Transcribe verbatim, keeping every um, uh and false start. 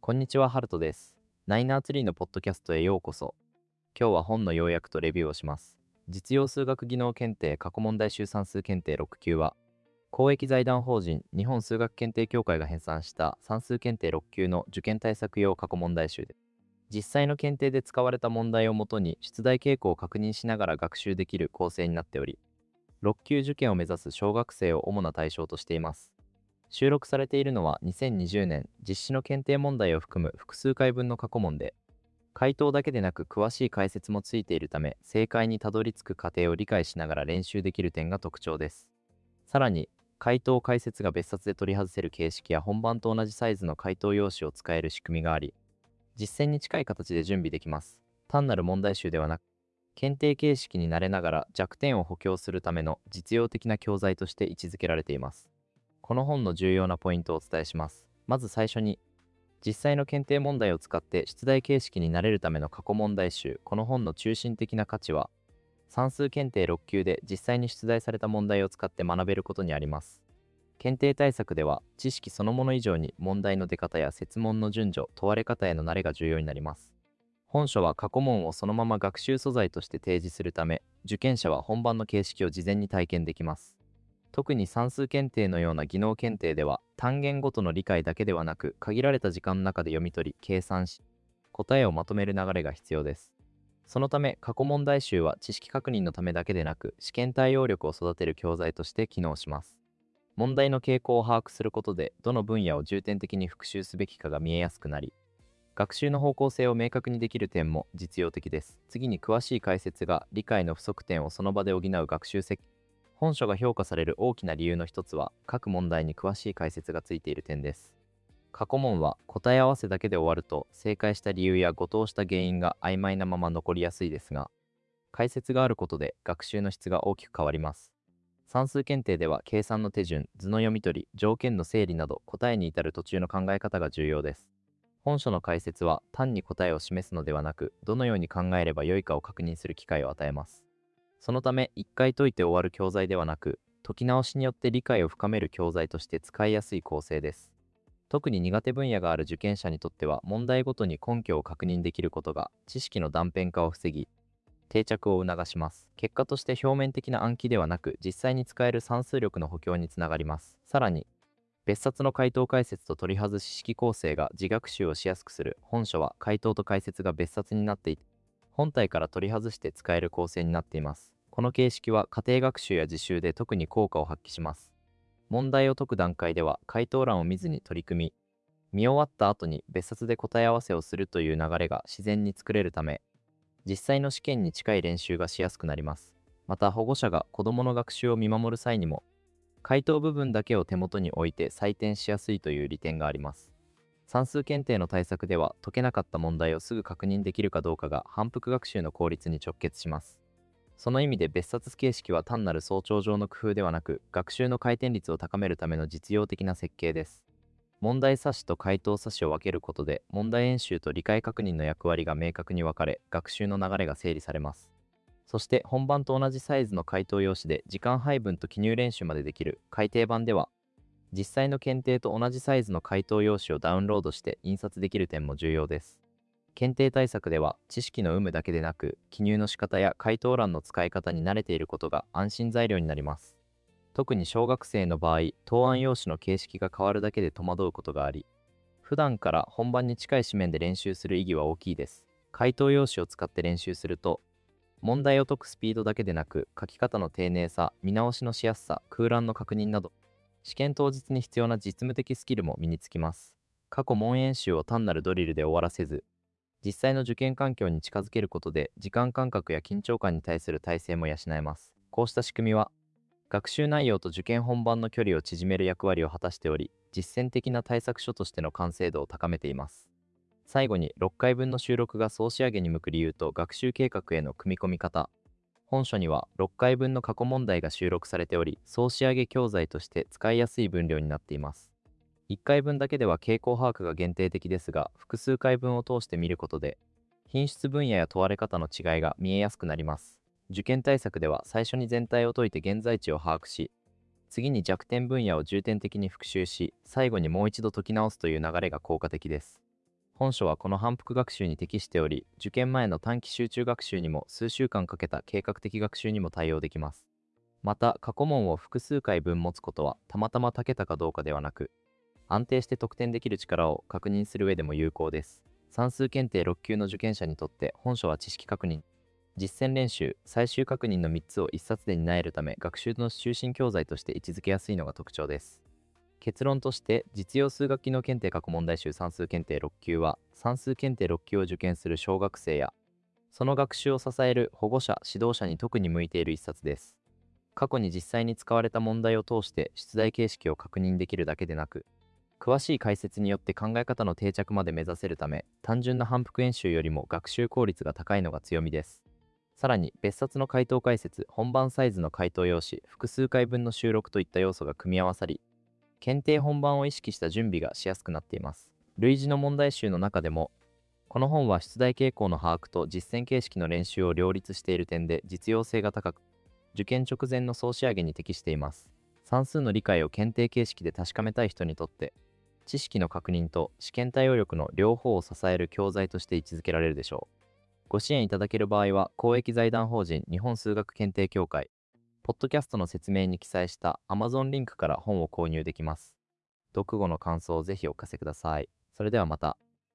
こんにちは、ハルトです。ナイナーツリーのポッドキャストへようこそ。今日は本の要約とレビューをします。実用数学技能検定過去問題集算数検定ろく級は、公益財団法人日本数学検定協会が編纂した算数検定ろっ級の受験対策用過去問題集で、実際の検定で使われた問題をもとに出題傾向を確認しながら学習できる構成になっており、ろっ級受験を目指す小学生を主な対象としています。収録されているのはにせんにじゅうねん実施の検定問題を含む複数回分の過去問で、回答だけでなく詳しい解説もついているため、正解にたどり着く過程を理解しながら練習できる点が特徴です。さらに、回答解説が別冊で取り外せる形式や本番と同じサイズの回答用紙を使える仕組みがあり、実践に近い形で準備できます。単なる問題集ではなく、検定形式に慣れながら弱点を補強するための実用的な教材として位置づけられています。この本の重要なポイントをお伝えします。まず最初に、実際の検定問題を使って出題形式に慣れるための過去問題集。この本の中心的な価値は、算数検定ろっ級で実際に出題された問題を使って学べることにあります。検定対策では、知識そのもの以上に問題の出方や設問の順序、問われ方への慣れが重要になります。本書は過去問をそのまま学習素材として提示するため、受験者は本番の形式を事前に体験できます。特に算数検定のような技能検定では、単元ごとの理解だけではなく、限られた時間の中で読み取り、計算し、答えをまとめる流れが必要です。そのため、過去問題集は知識確認のためだけでなく、試験対応力を育てる教材として機能します。問題の傾向を把握することで、どの分野を重点的に復習すべきかが見えやすくなり、学習の方向性を明確にできる点も実用的です。次に、詳しい解説が理解の不足点をその場で補う学習設計。本書が評価される大きな理由の一つは、各問題に詳しい解説がついている点です。過去問は答え合わせだけで終わると、正解した理由や誤答した原因が曖昧なまま残りやすいですが、解説があることで学習の質が大きく変わります。算数検定では計算の手順、図の読み取り、条件の整理など答えに至る途中の考え方が重要です。本書の解説は単に答えを示すのではなく、どのように考えればよいかを確認する機会を与えます。そのため、一回解いて終わる教材ではなく、解き直しによって理解を深める教材として使いやすい構成です。特に苦手分野がある受験者にとっては、問題ごとに根拠を確認できることが知識の断片化を防ぎ、定着を促します。結果として表面的な暗記ではなく、実際に使える算数力の補強につながります。さらに、別冊の回答解説と取り外し式構成が自学習をしやすくする。本書は回答と解説が別冊になっていて、本体から取り外して使える構成になっています。この形式は家庭学習や自習で特に効果を発揮します。問題を解く段階では回答欄を見ずに取り組み、見終わった後に別冊で答え合わせをするという流れが自然に作れるため、実際の試験に近い練習がしやすくなります。また、保護者が子どもの学習を見守る際にも、回答部分だけを手元に置いて採点しやすいという利点があります。算数検定の対策では、解けなかった問題をすぐ確認できるかどうかが反復学習の効率に直結します。その意味で別冊形式は単なる早朝上の工夫ではなく、学習の回転率を高めるための実用的な設計です。問題冊子と回答冊子を分けることで、問題演習と理解確認の役割が明確に分かれ、学習の流れが整理されます。そして本番と同じサイズの回答用紙で時間配分と記入練習までできる改訂版では、実際の検定と同じサイズの回答用紙をダウンロードして印刷できる点も重要です。検定対策では、知識の有無だけでなく、記入の仕方や回答欄の使い方に慣れていることが安心材料になります。特に小学生の場合、答案用紙の形式が変わるだけで戸惑うことがあり、普段から本番に近い紙面で練習する意義は大きいです。回答用紙を使って練習すると、問題を解くスピードだけでなく、書き方の丁寧さ、見直しのしやすさ、空欄の確認など、試験当日に必要な実務的スキルも身につきます。過去問演習を単なるドリルで終わらせず、実際の受験環境に近づけることで、時間感覚や緊張感に対する耐性も養えます。こうした仕組みは、学習内容と受験本番の距離を縮める役割を果たしており、実践的な対策書としての完成度を高めています。最後に、ろっかいぶんの収録が総仕上げに向く理由と学習計画への組み込み方。本書にはろっかいぶんの過去問題が収録されており、総仕上げ教材として使いやすい分量になっています。いっかいぶんだけでは傾向把握が限定的ですが、複数回分を通して見ることで、品質分野や問われ方の違いが見えやすくなります。受験対策では最初に全体を解いて現在地を把握し、次に弱点分野を重点的に復習し、最後にもう一度解き直すという流れが効果的です。 本書はこの反復学習に適しており、受験前の短期集中学習にも数週間かけた計画的学習にも対応できます。また、過去問を複数回分持つことはたまたま解けたかどうかではなく、安定して得点できる力を確認する上でも有効です。算数検定ろっ級の受験者にとって本書は知識確認、実践練習、最終確認のみっつを一冊で担えるため、学習の中心教材として位置づけやすいのが特徴です。結論として、実用数学機能検定過去問題集算数検定ろっ級は、算数検定ろっ級を受験する小学生や、その学習を支える保護者、指導者に特に向いている一冊です。過去に実際に使われた問題を通して出題形式を確認できるだけでなく、詳しい解説によって考え方の定着まで目指せるため、単純な反復演習よりも学習効率が高いのが強みです。さらに、別冊の回答解説、本番サイズの回答用紙、複数回分の収録といった要素が組み合わさり、検定本番を意識した準備がしやすくなっています。類似の問題集の中でも、この本は出題傾向の把握と実践形式の練習を両立している点で実用性が高く、受験直前の総仕上げに適しています。算数の理解を検定形式で確かめたい人にとって、知識の確認と試験対応力の両方を支える教材として位置づけられるでしょう。ご支援いただける場合は、公益財団法人日本数学検定協会、ポッドキャストの説明に記載した Amazon リンクから本を購入できます。読後の感想をぜひお聞かせください。それではまた。